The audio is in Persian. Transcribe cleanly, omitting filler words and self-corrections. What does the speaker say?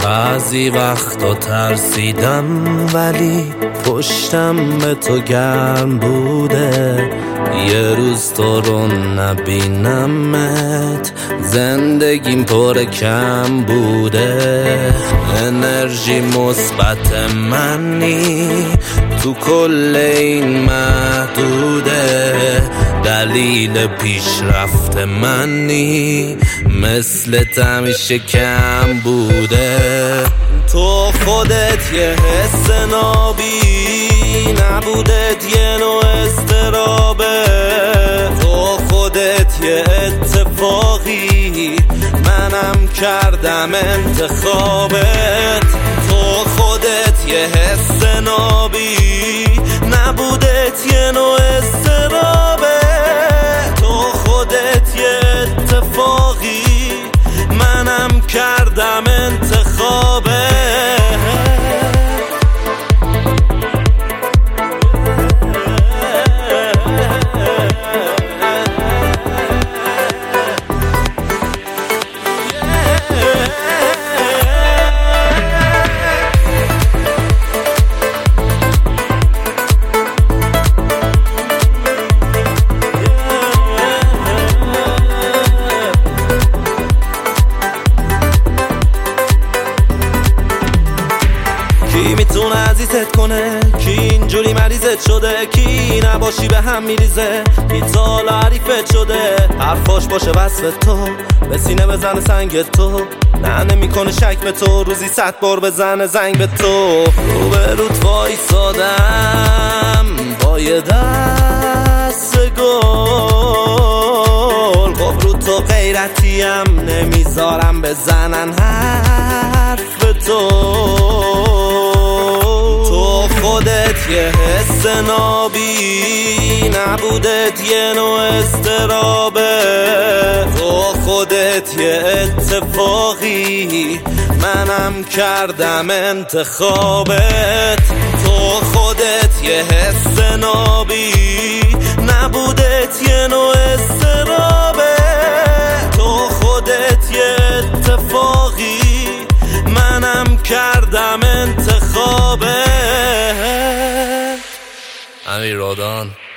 بعضی وقتا ترسیدم ولی پشتم به تو گرم بوده. یه روز تو رو نبینمت زندگیم پر کم بوده. انرژی مثبت منی تو کل این محدوده. دلیل پیشرفت منی مثل همیشه کم بوده. تو خودت یه حس نابی نبودت یه نوع استرابه. تو خودت یه اتفاقی منم کردم انتخابت. تو خودت یه حس نابی نبودت یه نوع استرابه. تو خودت یه اتفاقی منم کردم انتخابه. کی میتونه عزیزت کنه؟ کی اینجوری مریضت شده؟ کی نباشی به هم میریزه؟ کی تا حالا حریفت شده؟ حرفاش باشه وصف تو به سینه بزنه سنگ تو. نه نمیکنه شک به تو روزی 100 بار بزنه زنگ به تو. رو به روت وایسادم با یه دست گل. خب رو تو غیرتیم نمیذارم بزنن حرف به تو. خودت یه حس نابی نبودت یه نوع استرابه. تو خودت یه اتفاقی منم کردم انتخابت. تو خودت یه حس نابی نبودت یه نوع استرابه. تو خودت یه اتفاقی منم کردم انتخابت. امیر رادان.